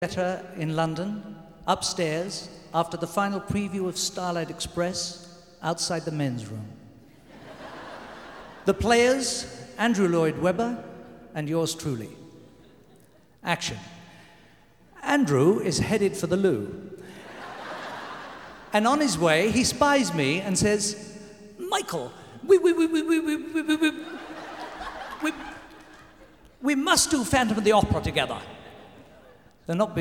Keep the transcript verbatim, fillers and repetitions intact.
Theatre in London, upstairs, after the final preview of Starlight Express, outside the men's room. The players, Andrew Lloyd Webber and yours truly. Action. Andrew is headed for the loo. And on his way, he spies me and says, Michael, we, we, we, we, we, we, we, we, we, we, we must do Phantom of the Opera together. They're not being